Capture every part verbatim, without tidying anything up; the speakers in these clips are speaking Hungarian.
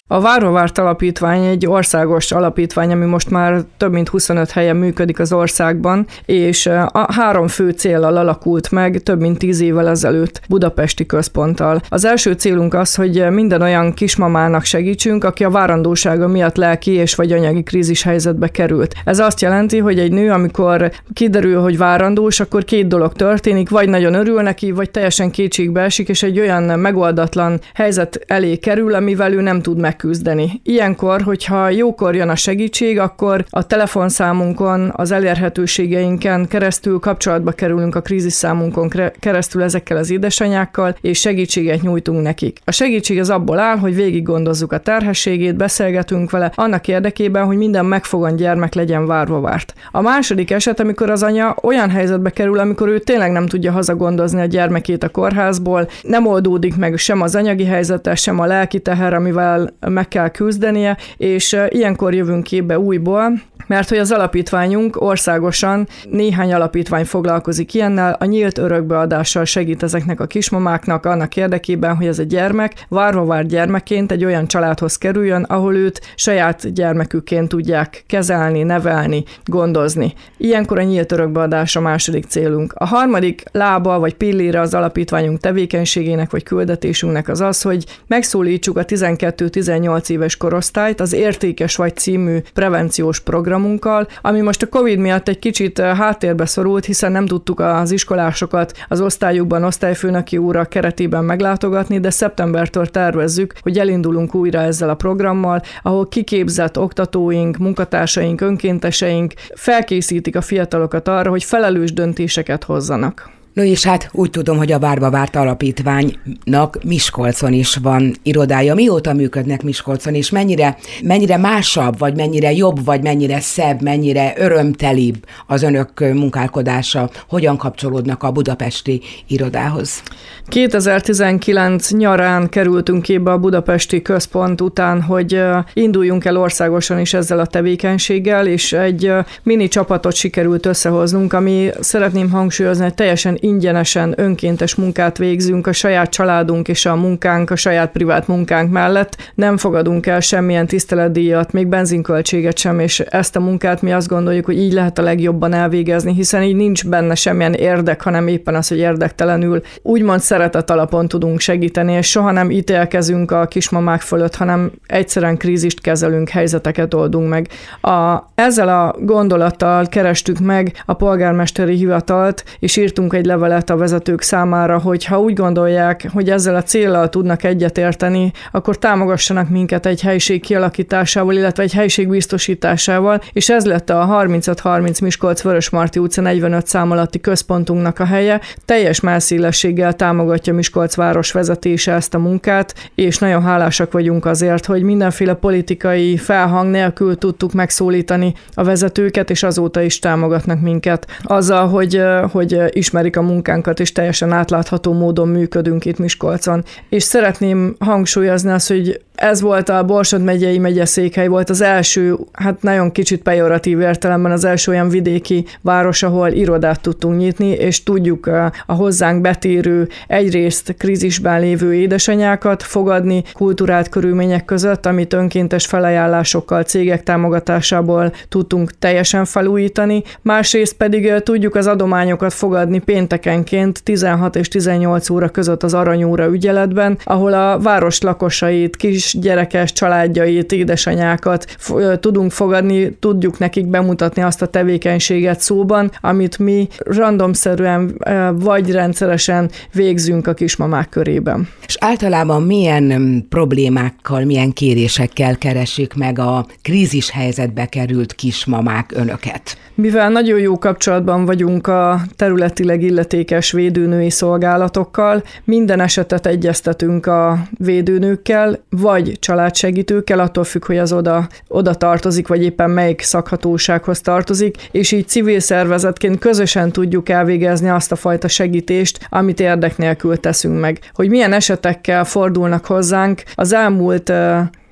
A Várva Várt Alapítvány egy országos alapítvány, ami most már több mint huszonöt helyen működik az országban, és a három fő céllal alakult meg több mint tíz évvel ezelőtt budapesti központtal. Az első célunk az, hogy minden olyan kismamának segítsünk, aki a várandósága miatt lelki és vagy anyagi krízis helyzetbe került. Ez azt jelenti, hogy egy nő, amikor kiderül, hogy várandós, akkor két dolog történik, vagy nagyon örül neki, vagy teljesen kétségbe esik, és egy olyan megoldatlan helyzet elé kerül, amivel ő nem tud megküzdeni. Ilyenkor, hogyha jókor jön a segítség, akkor a telefonszámunkon, az elérhetőségeinken keresztül kapcsolatba kerülünk a krízisszámunkon keresztül ezekkel az édesanyákkal, és segítséget nyújtunk nekik. A segítség az abból áll, hogy végig gondozzuk a terhességét, beszélgetünk vele, annak érdekében, hogy minden megfogant gyermek legyen várva várt. A második eset, amikor az anya olyan helyzetbe kerül, amikor ő tényleg nem tudja hazagondozni a gyermekét a kórházból, nem oldódik meg sem az anyagi helyzete, sem a lelki teher, amivel meg kell küzdenie, és ilyenkor jövünk képbe újból, mert hogy az alapítványunk országosan néhány alapítvány foglalkozik ilyennel, a nyílt örökbeadással segít ezeknek a kismamáknak annak érdekében, hogy ez a gyermek várva várt gyermekként egy olyan családhoz kerüljön, ahol őt saját gyermekükként tudják kezelni, nevelni, gondozni. Ilyenkor a nyílt örökbeadás a második célunk. A harmadik lába vagy pillére az alapítványunk tevékenységének vagy küldetésünknek az az, hogy megszólítsuk a tizenkettő-tizennyolc éves korosztályt az Értékes vagy című prevenciós programunkkal, ami most a Covid miatt egy kicsit háttérbe szorult, hiszen nem tudtuk az iskolásokat az osztályukban, osztályfőnöki óra keretében meglátogatni, de szeptembertől tervezzük, hogy elindulunk újra ezzel a programmal, ahol kiképzett oktatóink, munkatársaink, önkénteseink felkészítik a fiatalokat arra, hogy felelős döntéseket hozzanak. No és hát úgy tudom, hogy a Várva Várt Alapítványnak Miskolcon is van irodája. Mióta működnek Miskolcon, és mennyire, mennyire másabb, vagy mennyire jobb, vagy mennyire szebb, mennyire örömtelibb az önök munkálkodása? Hogyan kapcsolódnak a budapesti irodához? kétezer-tizenkilenc nyarán kerültünk képbe a budapesti központ után, hogy induljunk el országosan is ezzel a tevékenységgel, és egy mini csapatot sikerült összehoznunk, ami szeretném hangsúlyozni, hogy teljesen ingyenesen, önkéntes munkát végzünk a saját családunk és a munkánk, a saját privát munkánk mellett. Nem fogadunk el semmilyen tiszteletdíjat, még benzinköltséget sem, és ezt a munkát mi azt gondoljuk, hogy így lehet a legjobban elvégezni, hiszen így nincs benne semmilyen érdek, hanem éppen az, hogy érdektelenül úgymond szeretet alapon tudunk segíteni, és soha nem ítélkezünk a kismamák fölött, hanem egyszerűen krízist kezelünk, helyzeteket oldunk meg. A, ezzel a gondolattal kerestük meg a polgármesteri hivatalt, és írtunk egy levelet a vezetők számára, hogy ha úgy gondolják, hogy ezzel a céllal tudnak egyetérteni, akkor támogassanak minket egy helység kialakításával, illetve egy helység biztosításával, és ez lett a harmincöt harminc Miskolc-Vörösmarty utca negyvenöt szám alatti központunknak a helye. Teljes mellszélességgel támogatja Miskolc város vezetése ezt a munkát, és nagyon hálásak vagyunk azért, hogy mindenféle politikai felhang nélkül tudtuk megszólítani a vezetőket, és azóta is támogatnak minket. Azzal, hogy, hogy ismerik a munkánkat, és teljesen átlátható módon működünk itt Miskolcon. És szeretném hangsúlyozni azt, hogy ez volt a Borsod megyei megyeszékhely, volt az első, hát nagyon kicsit pejoratív értelemben az első olyan vidéki város, ahol irodát tudtunk nyitni, és tudjuk a hozzánk betérő, egyrészt krízisben lévő édesanyákat fogadni kulturált körülmények között, amit önkéntes felajánlásokkal, cégek támogatásából tudtunk teljesen felújítani, másrészt pedig tudjuk az adományokat fogadni péntekenként tizenhat és tizennyolc óra között az Aranyóra ügyeletben, ahol a város lakosait, kis gyerekes családjait, édesanyákat f- tudunk fogadni, tudjuk nekik bemutatni azt a tevékenységet szóban, amit mi randomszerűen vagy rendszeresen végzünk a kismamák körében. És általában milyen problémákkal, milyen kérésekkel keresik meg a krízis helyzetbe került kismamák önöket? Mivel nagyon jó kapcsolatban vagyunk a területileg illetékes védőnői szolgálatokkal, minden esetet egyeztetünk a védőnőkkel, vagy családsegítőkkel, attól függ, hogy az oda, oda tartozik, vagy éppen melyik szakhatósághoz tartozik, és így civil szervezetként közösen tudjuk elvégezni azt a fajta segítést, amit érdek nélkül teszünk meg. Hogy milyen esetekkel fordulnak hozzánk, az elmúlt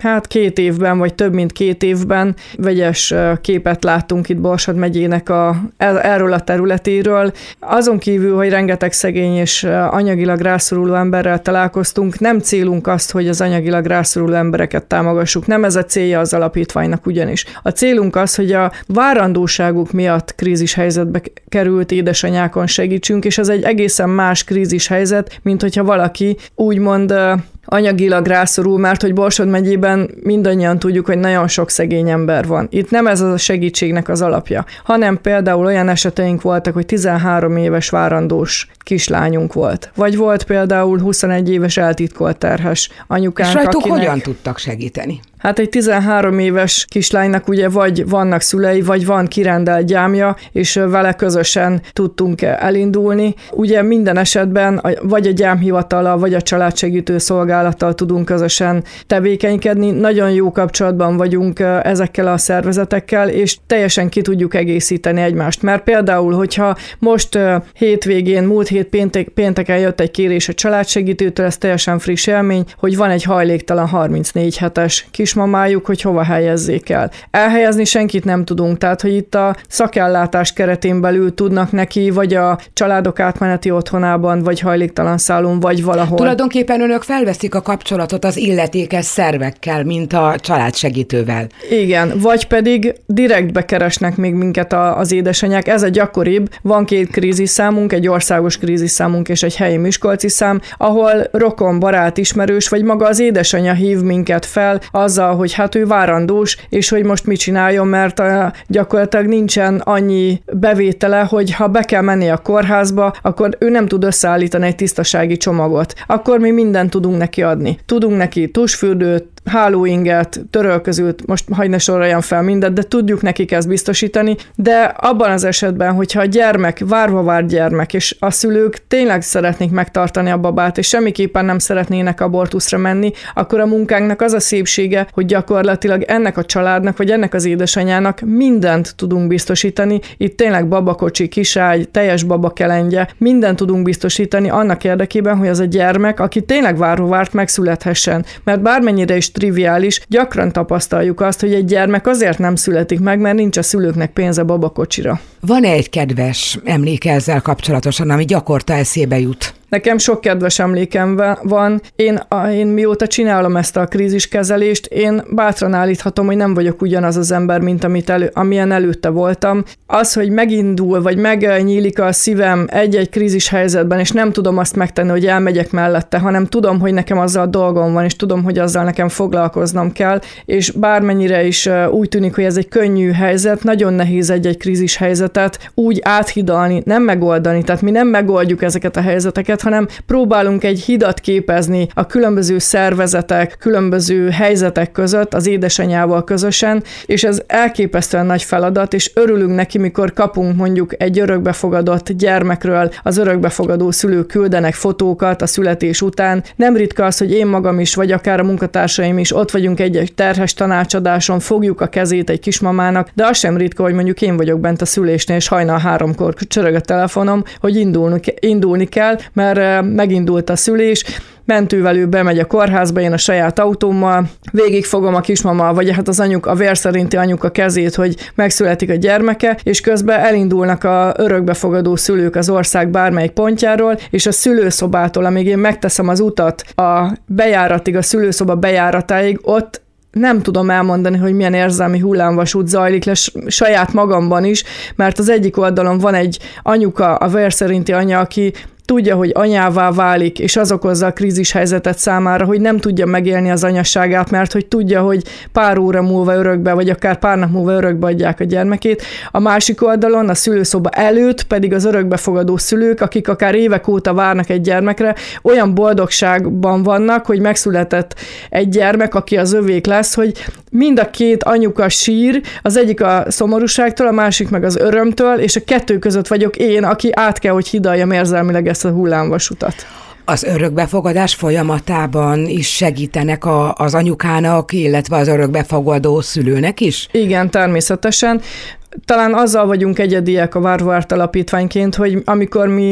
hát két évben, vagy több mint két évben vegyes képet láttunk itt Borsod megyének a, erről a területéről. Azon kívül, hogy rengeteg szegény és anyagilag rászoruló emberrel találkoztunk, nem célunk azt, hogy az anyagilag rászoruló embereket támogassuk. Nem ez a célja az alapítványnak ugyanis. A célunk az, hogy a várandóságuk miatt krízis helyzetbe került édesanyákon segítsünk, és ez egy egészen más krízis helyzet, mint hogyha valaki úgymond anyagilag rászorul, mert hogy Borsod megyében mindannyian tudjuk, hogy nagyon sok szegény ember van. Itt nem ez a segítségnek az alapja, hanem például olyan eseteink voltak, hogy tizenhárom éves várandós kislányunk volt. Vagy volt például huszonegy éves eltitkolt terhes anyukánk, és rajtuk akinek... hogyan tudtak segíteni? Hát egy tizenhárom éves kislánynak ugye vagy vannak szülei, vagy van kirendelt gyámja, és vele közösen tudtunk elindulni. Ugye minden esetben vagy a gyámhivatallal, vagy a családsegítő szolgálattal tudunk közösen tevékenykedni. Nagyon jó kapcsolatban vagyunk ezekkel a szervezetekkel, és teljesen ki tudjuk egészíteni egymást. Mert például, hogyha most hétvégén, múlt hét péntek, pénteken jött egy kérés a családsegítőtől, ez teljesen friss élmény, hogy van egy hajléktalan harmincnégy hetes kis mamájuk, hogy hova helyezzék el. Elhelyezni senkit nem tudunk, tehát hogy itt a szakellátás keretén belül tudnak neki, vagy a családok átmeneti otthonában, vagy hajléktalan szálon, vagy valahol. Tulajdonképpen önök felveszik a kapcsolatot az illetékes szervekkel, mint a családsegítővel. Igen, vagy pedig direktbe keresnek még minket a, az édesanyák. Ez a gyakoribb. Van két kríziszámunk, egy országos kríziszámunk és egy helyi miskolci szám, ahol rokon, barát, ismerős, vagy maga az édesanyja hív minket fel azzal, hogy hát ő várandós, és hogy most mit csináljon, mert a, gyakorlatilag nincsen annyi bevétele, hogy ha be kell menni a kórházba, akkor ő nem tud összeállítani egy tisztasági csomagot. Akkor mi mindent tudunk neki adni. Tudunk neki tusfürdőt, hálóinget, törölközőt, most hagyj ne soroljam fel mindet, de tudjuk nekik ezt biztosítani, de abban az esetben, hogyha a gyermek, várva várt gyermek, és a szülők tényleg szeretnék megtartani a babát, és semmiképpen nem szeretnének abortuszra menni, akkor a munkánknak az a szépsége, hogy gyakorlatilag ennek a családnak, vagy ennek az édesanyának mindent tudunk biztosítani. Itt tényleg babakocsi, kiságy, teljes babakelendje, mindent tudunk biztosítani annak érdekében, hogy az a gyermek, aki tényleg várva várt, megszülethessen. Mert bármennyire is triviális, gyakran tapasztaljuk azt, hogy egy gyermek azért nem születik meg, mert nincs a szülőknek pénze babakocsira. Van-e egy kedves emléke ezzel kapcsolatosan, ami gyakorta eszébe jut? Nekem sok kedves emlékem van. Én, én mióta csinálom ezt a kríziskezelést, én bátran állíthatom, hogy nem vagyok ugyanaz az ember, mint amit elő, amilyen előtte voltam. Az, hogy megindul, vagy megnyílik a szívem egy-egy krízis helyzetben, és nem tudom azt megtenni, hogy elmegyek mellette, hanem tudom, hogy nekem azzal dolgom van, és tudom, hogy azzal nekem foglalkoznom kell, és bármennyire is úgy tűnik, hogy ez egy könnyű helyzet, nagyon nehéz egy-egy krízis helyzetet úgy áthidalni, nem megoldani, tehát mi nem megoldjuk ezeket a helyzeteket, hanem próbálunk egy hidat képezni a különböző szervezetek, különböző helyzetek között, az édesanyával közösen, és ez elképesztően nagy feladat, és örülünk neki, mikor kapunk mondjuk egy örökbefogadott gyermekről, az örökbefogadó szülők küldenek fotókat a születés után. Nem ritka az, hogy én magam is, vagy akár a munkatársaim is ott vagyunk egy-egy terhes tanácsadáson, fogjuk a kezét egy kismamának, de az sem ritka, hogy mondjuk én vagyok bent a szülésnél, és hajnal háromkor csörög a telefonom, hogy indulni, indulni kell, mert megindult a szülés, mentővel ő bemegy a kórházba, én a saját autómmal, végigfogom a kismama, vagy hát az anyuk, a vér szerinti anyuka kezét, hogy megszületik a gyermeke, és közben elindulnak a örökbefogadó szülők az ország bármelyik pontjáról, és a szülőszobától, amíg én megteszem az utat a bejáratig, a szülőszoba bejáratáig, ott nem tudom elmondani, hogy milyen érzelmi hullámvasút zajlik le saját magamban is, mert az egyik oldalon van egy anyuka, a vér szerinti anya, aki tudja, hogy anyává válik, és az okozza a krízis helyzetet számára, hogy nem tudja megélni az anyasságát, mert hogy tudja, hogy pár óra múlva örökbe, vagy akár pár nap múlva örökbe adják a gyermekét. A másik oldalon, a szülőszoba előtt pedig az örökbefogadó szülők, akik akár évek óta várnak egy gyermekre, olyan boldogságban vannak, hogy megszületett egy gyermek, aki az övék lesz, hogy mind a két anyuka sír, az egyik a szomorúságtól, a másik meg az örömtől, és a kettő között vagyok én, aki át kell, hogy hidaljam érzelmileg ezt a hullámvasutat. Az örökbefogadás folyamatában is segítenek a, az anyukának, illetve az örökbefogadó szülőnek is? Igen, természetesen. Talán azzal vagyunk egyediek a Várva Várt Alapítványként, hogy amikor mi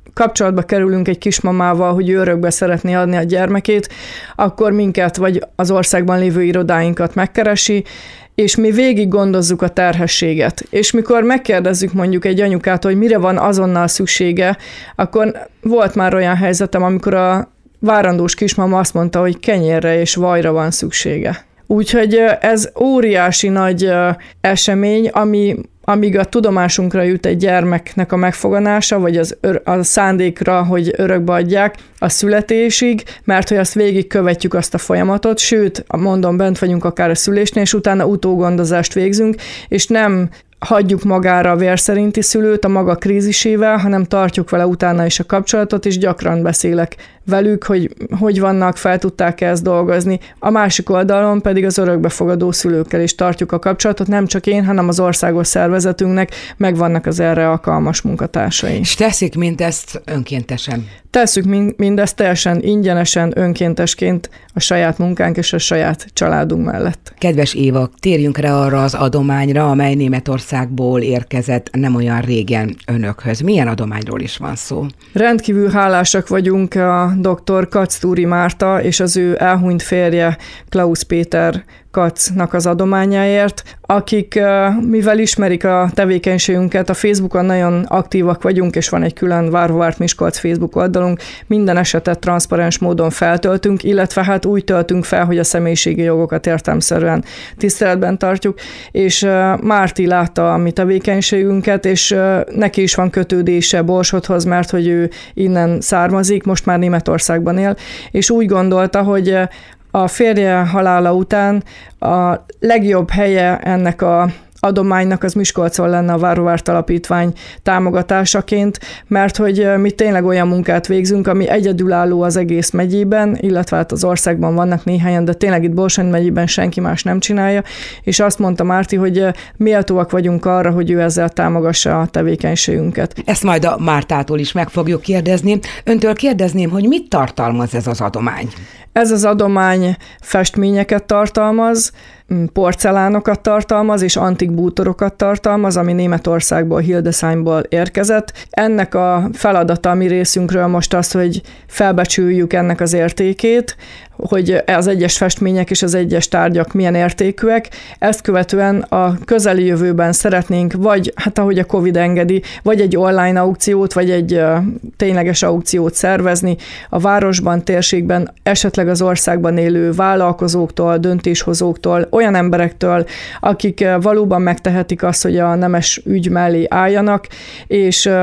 kapcsolatba kerülünk egy kismamával, hogy ő örökbe szeretné adni a gyermekét, akkor minket vagy az országban lévő irodáinkat megkeresi, és mi végig gondozzuk a terhességet. És mikor megkérdezzük mondjuk egy anyukát, hogy mire van azonnal szüksége, akkor volt már olyan helyzetem, amikor a várandós kismama azt mondta, hogy kenyérre és vajra van szüksége. Úgyhogy ez óriási nagy esemény, ami, amíg a tudomásunkra jut egy gyermeknek a megfogadása, vagy az ör, a szándékra, hogy örökbe adják a születésig, mert hogy azt végig követjük azt a folyamatot, sőt, mondom, bent vagyunk akár a szülésnél, és utána utógondozást végzünk, és nem hagyjuk magára a vérszerinti szülőt a maga krízisével, hanem tartjuk vele utána is a kapcsolatot, és gyakran beszélek velük, hogy hogy vannak, fel tudták ezt dolgozni. A másik oldalon pedig az örökbefogadó szülőkkel is tartjuk a kapcsolatot, nem csak én, hanem az országos szervezetünknek megvannak az erre alkalmas munkatársai. És teszik mindezt önkéntesen? Tesszük mindezt teljesen ingyenesen, önkéntesként a saját munkánk és a saját családunk mellett. Kedves Éva, térjünk rá arra az adományra, amely Németországból érkezett nem olyan régen önökhöz. Milyen adományról is van szó? Rendkívül hálásak vagyunk a dr. Kacz-Túri Márta és az ő elhunyt férje Klaus Péter Kacnak az adományáért, akik, mivel ismerik a tevékenységünket, a Facebookon nagyon aktívak vagyunk, és van egy külön Várva Várt Miskolc Facebook oldalunk, minden esetet transzparens módon feltöltünk, illetve hát úgy töltünk fel, hogy a személyiségi jogokat értelemszerűen tiszteletben tartjuk, és Márti látta a mi tevékenységünket, és neki is van kötődése Borsodhoz, mert hogy ő innen származik, most már Németországban él, és úgy gondolta, hogy a férje halála után a legjobb helye ennek a adománynak az Miskolcon lenne a Várva Várt Alapítvány támogatásaként, mert hogy mi tényleg olyan munkát végzünk, ami egyedülálló az egész megyében, illetve hát az országban vannak néhányan, de tényleg itt Borsony megyében senki más nem csinálja, és azt mondta Márti, hogy méltóak vagyunk arra, hogy ő ezzel támogassa a tevékenységünket. Ezt majd a Mártától is meg fogjuk kérdezni. Öntől kérdezném, hogy mit tartalmaz ez az adomány? Ez az adomány festményeket tartalmaz, porcelánokat tartalmaz, és antik bútorokat tartalmaz, ami Németországból, Hildesheimből érkezett. Ennek a feladata a mi részünkről most az, hogy felbecsüljük ennek az értékét, hogy az egyes festmények és az egyes tárgyak milyen értékűek. Ezt követően a közeli jövőben szeretnénk, vagy hát ahogy a Covid engedi, vagy egy online aukciót, vagy egy uh, tényleges aukciót szervezni a városban, térségben, esetleg az országban élő vállalkozóktól, döntéshozóktól, olyan emberektől, akik uh, valóban megtehetik azt, hogy a nemes ügy mellé álljanak, és uh,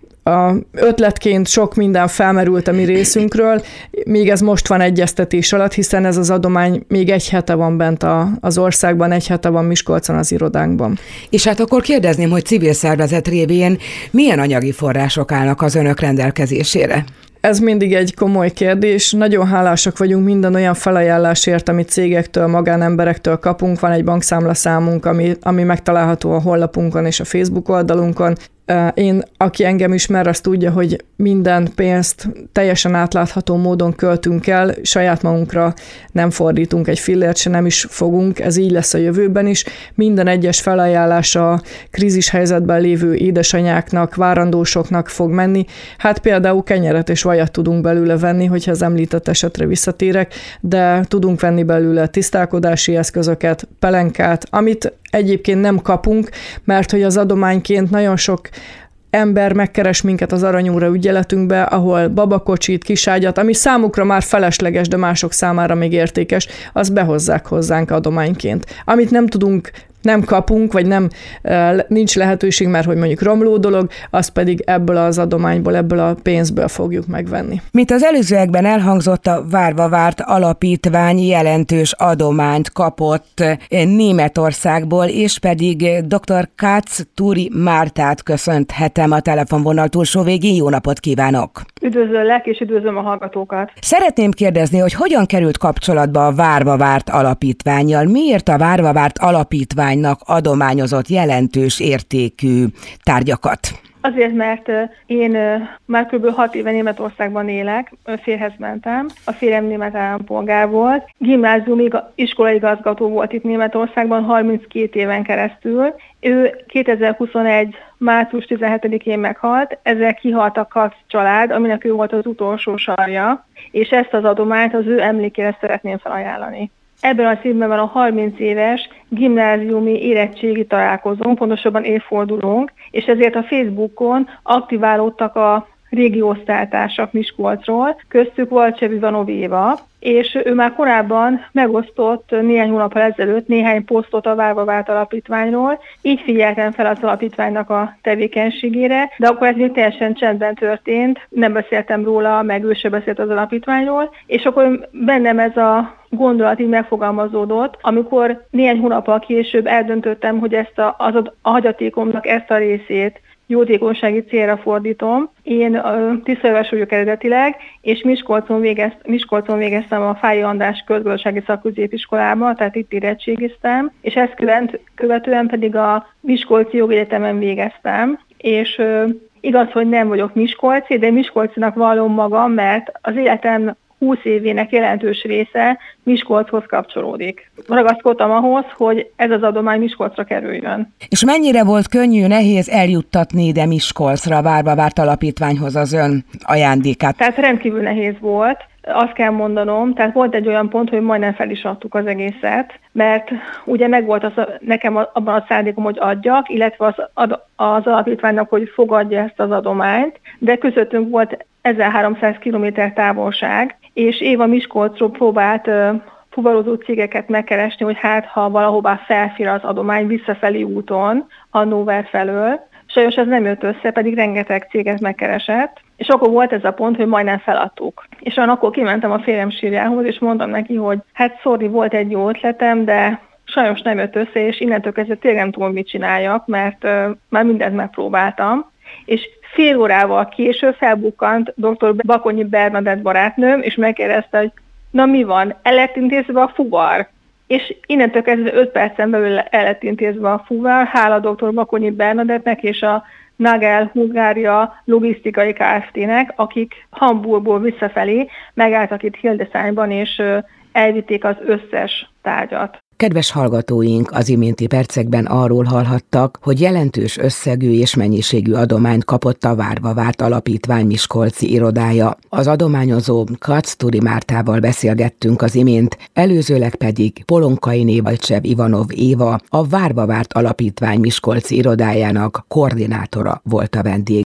A ötletként sok minden felmerült a mi részünkről, még ez most van egyeztetés alatt, hiszen ez az adomány még egy hete van bent a, az országban, egy hete van Miskolcon az irodánkban. És hát akkor kérdezném, hogy civil szervezet révén milyen anyagi források állnak az önök rendelkezésére? Ez mindig egy komoly kérdés. Nagyon hálásak vagyunk minden olyan felajánlásért, amit cégektől, magánemberektől kapunk. Van egy bankszámlaszámunk, ami, ami megtalálható a honlapunkon és a Facebook oldalunkon. Én, aki engem ismer, azt tudja, hogy minden pénzt teljesen átlátható módon költünk el, saját magunkra nem fordítunk egy fillért, se nem is fogunk, ez így lesz a jövőben is. Minden egyes felajánlás a krízis helyzetben lévő édesanyáknak, várandósoknak fog menni. Hát például kenyeret és vajat tudunk belőle venni, hogyha az említett esetre visszatérek, de tudunk venni belőle tisztálkodási eszközöket, pelenkát, amit egyébként nem kapunk, mert hogy az adományként nagyon sok ember megkeres minket az Aranyóra ügyeletünkbe, ahol babakocsit, kiságyat, ami számukra már felesleges, de mások számára még értékes, azt behozzák hozzánk adományként. Amit nem tudunk, nem kapunk, vagy nem nincs lehetőség, mert hogy mondjuk romló dolog, azt pedig ebből az adományból, ebből a pénzből fogjuk megvenni. Mint az előzőekben elhangzott, a Várva Várt Alapítvány jelentős adományt kapott Németországból, és pedig dr. Kacz-Túri Mártát köszönhetem a telefonvonal túlsó végén. Jó napot kívánok! Üdvözöllek, és üdvözlöm a hallgatókat! Szeretném kérdezni, hogy hogyan került kapcsolatba a Várva Várt Alapítvánnyal? Miért a Várva Várt Alapítvány adományozott jelentős értékű tárgyakat? Azért, mert én már kb. hat éve Németországban élek, férjhez mentem, a férjem német állampolgár volt, gimnáziumi iskolaigazgató volt itt Németországban harminckét éven keresztül. Ő kétezer-huszonegy. március tizenhetedikén meghalt, ezzel kihalt a Katz család, aminek ő volt az utolsó sarja, és ezt az adományt az ő emlékére szeretném felajánlani. Ebben a szívben van a harminc éves gimnáziumi érettségi találkozónk, pontosabban évfordulónk, és ezért a Facebookon aktiválódtak a régi osztálytársak Miskolcról, köztük Valcsev Ivanov Éva, és ő már korábban megosztott néhány hónappal ezelőtt néhány posztot a Várva Várt Alapítványról, így figyeltem fel az alapítványnak a tevékenységére, de akkor ez még teljesen csendben történt, nem beszéltem róla, meg ő se beszélt az alapítványról, és akkor bennem ez a gondolat így megfogalmazódott, amikor néhány hónappal később eldöntöttem, hogy ezt a, az a, a hagyatékomnak ezt a részét jótékonysági célra fordítom. Én uh, Tiszajöves vagyok eredetileg, és Miskolcon, végezt, Miskolcon végeztem a Fáy András közgazdasági szakközépiskolában, tehát itt érettségiztem, és ezt követ, követően pedig a Miskolci Jogegyetemen végeztem, és uh, igaz, hogy nem vagyok miskolci, de miskolcinak vallom magam, mert az életem húsz évének jelentős része Miskolchoz kapcsolódik. Ragaszkodtam ahhoz, hogy ez az adomány Miskolcra kerüljön. És mennyire volt könnyű, nehéz eljuttatni ide Miskolcra, a Várva Várt Alapítványhoz az ön ajándékát? Tehát rendkívül nehéz volt. Azt kell mondanom, tehát volt egy olyan pont, hogy majdnem fel is adtuk az egészet, mert ugye megvolt az a, nekem abban a szándékom, hogy adjak, illetve az, ad, az alapítványnak, hogy fogadja ezt az adományt, de közöttünk volt ezerháromszáz kilométer távolság, és Éva Miskolcról próbált uh, fuvarozó cégeket megkeresni, hogy hát ha valahová felfér az adomány visszafelé úton, Hannover felől. Sajnos ez nem jött össze, pedig rengeteg céget megkeresett, és akkor volt ez a pont, hogy majdnem feladtuk. És olyan akkor kimentem a férjem sírjához, és mondtam neki, hogy hát sorry, volt egy jó ötletem, de sajnos nem jött össze, és innentől kezdve tényleg nem tudom, mit csináljak, mert uh, már mindent megpróbáltam. És fél órával később felbukkant dr. Bakonyi Bernadett barátnőm, és megkérdezte, hogy na mi van, el lett intézve a fuvar? És innentől kezdve öt percen belül el lett intézve a fuvar, hála dr. Bakonyi Bernadettnek és a Nagel Hungária logisztikai Kft-nek, akik Hamburgból visszafelé megálltak itt Hildeszányban, és elvitték az összes tárgyat. Kedves hallgatóink, az iménti percekben arról hallhattak, hogy jelentős összegű és mennyiségű adományt kapott a Várva Várt Alapítvány miskolci irodája. Az adományozó Katz Turi Mártával beszélgettünk az imént, előzőleg pedig Polonkai Valcsev Ivanov Éva, a Várva Várt Alapítvány miskolci irodájának koordinátora volt a vendég.